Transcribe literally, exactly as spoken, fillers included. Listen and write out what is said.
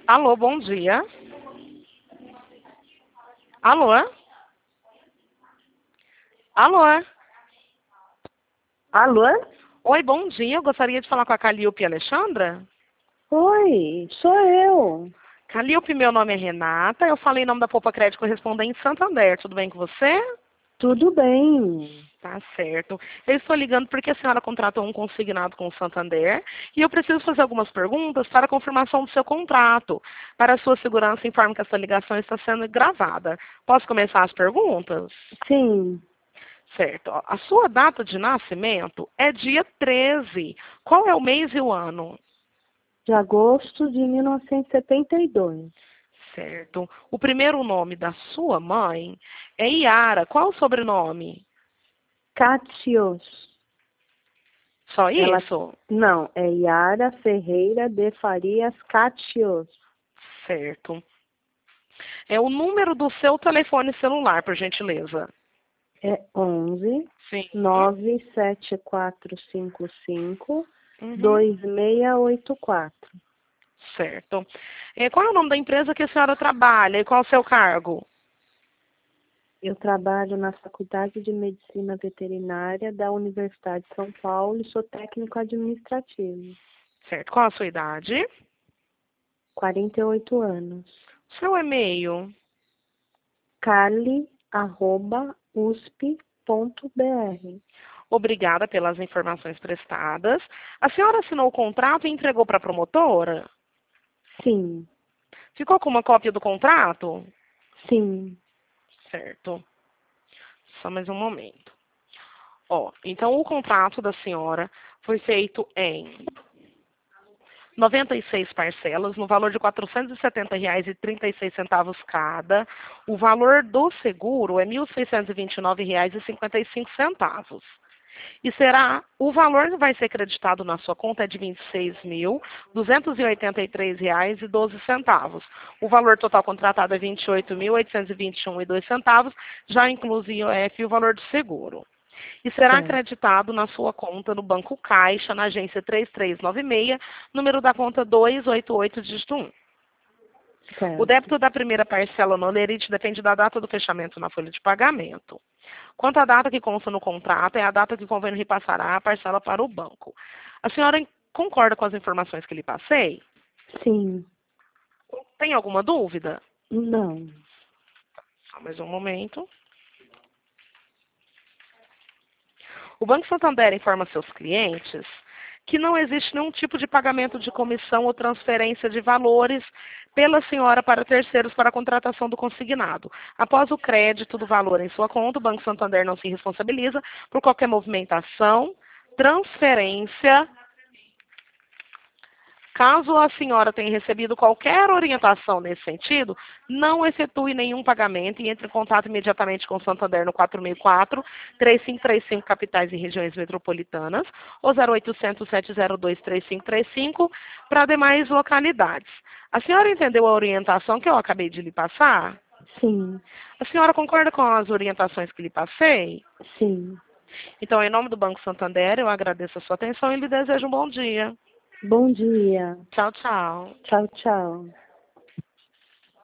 Alô, bom dia. Alô? Alô? Alô? Oi, bom dia. Eu gostaria de falar com a Calilpe Alexandra. Oi, sou eu. Calilpe, meu nome é Renata. Eu falei em nome da Poupa Crédito Correspondente Santander. Tudo bem com você? Tudo bem? Tá certo. Eu estou ligando porque a senhora contratou um consignado com o Santander e eu preciso fazer algumas perguntas para a confirmação do seu contrato. Para a sua segurança, informe que essa ligação está sendo gravada. Posso começar as perguntas? Sim, Certo. Ó, a sua data de nascimento é dia treze. Qual é o mês e o ano? de agosto de mil novecentos e setenta e dois. Certo. O primeiro nome da sua mãe é Iara. Qual o sobrenome? Catios. Só Ela, isso? não, é Yara Ferreira de Farias Catios. Certo. É o número do seu telefone celular, por gentileza. É onze Sim. nove sete quatro cinco cinco Uhum. dois seis oito quatro. Certo. É, qual é o nome da empresa que a senhora trabalha e qual é o seu cargo? Eu trabalho na Faculdade de Medicina Veterinária da Universidade de São Paulo e sou técnico administrativo. Certo. Qual a sua idade? quarenta e oito anos. Seu e-mail? cali arroba usp ponto br. Obrigada pelas informações prestadas. A senhora assinou o contrato e entregou para a promotora? Sim, Ficou com uma cópia do contrato? sim, Certo. Só mais um momento. Ó, então o contrato da senhora foi feito em noventa e seis parcelas, no valor de quatrocentos e setenta reais e trinta e seis centavos cada. O valor do seguro é mil seiscentos e vinte e nove reais e cinquenta e cinco centavos. E será, o valor que vai ser creditado na sua conta é de vinte e seis mil duzentos e oitenta e três reais e doze centavos. O valor total contratado é vinte e oito mil oitocentos e vinte e um reais e dois centavos, já inclui I O F e o valor do seguro. E será certo, acreditado na sua conta no Banco Caixa, na agência três três nove seis, número da conta duzentos e oitenta e oito, dígito um. O certo, débito da primeira parcela no Olerite depende da data do fechamento na folha de pagamento. Quanto à data que consta no contrato, é a data que o convênio repassará a parcela para o banco. A senhora concorda com as informações que lhe passei? sim, Tem alguma dúvida? não, Só mais um momento. O Banco Santander informa seus clientes que não existe nenhum tipo de pagamento de comissão ou transferência de valores pela senhora para terceiros para a contratação do consignado. Após o crédito do valor em sua conta, o Banco Santander não se responsabiliza por qualquer movimentação, transferência. Caso a senhora tenha recebido qualquer orientação nesse sentido, não efetue nenhum pagamento e entre em contato imediatamente com o Santander no quatro seis quatro, três cinco três cinco capitais e regiões metropolitanas ou zero oitocentos, sete zero dois, três cinco três cinco para demais localidades. A senhora entendeu a orientação que eu acabei de lhe passar? sim, A senhora concorda com as orientações que lhe passei? sim. Então, em nome do Banco Santander, eu agradeço a sua atenção e lhe desejo um bom dia. Bom dia. Tchau, tchau. Tchau, tchau.